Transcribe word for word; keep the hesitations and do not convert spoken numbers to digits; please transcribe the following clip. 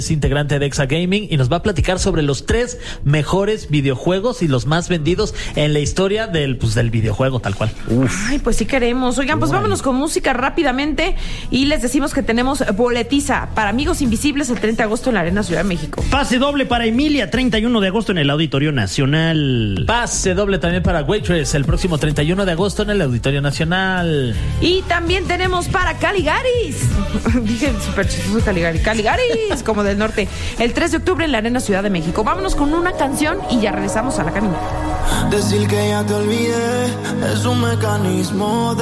Es integrante de Exa Gaming y nos va a platicar sobre los tres mejores videojuegos y los más vendidos en la historia del, pues, del videojuego, tal cual. Uf. Ay, pues sí queremos. Oigan, pues vámonos con música rápidamente y les decimos que tenemos boletiza para Amigos Invisibles el treinta de agosto en la Arena Ciudad de México. Pase doble para Emilia, treinta y uno de agosto en el Auditorio Nacional. Pase doble también para Waitress el próximo treinta y uno de agosto en el Auditorio Nacional. Y también tenemos para Caligaris. Dije súper chistoso Caligari. Caligaris, como del norte. El tres de octubre en la Arena Ciudad de México. Vámonos con una canción y ya regresamos a la caminata. Decir que ya te olvidé es un mecanismo de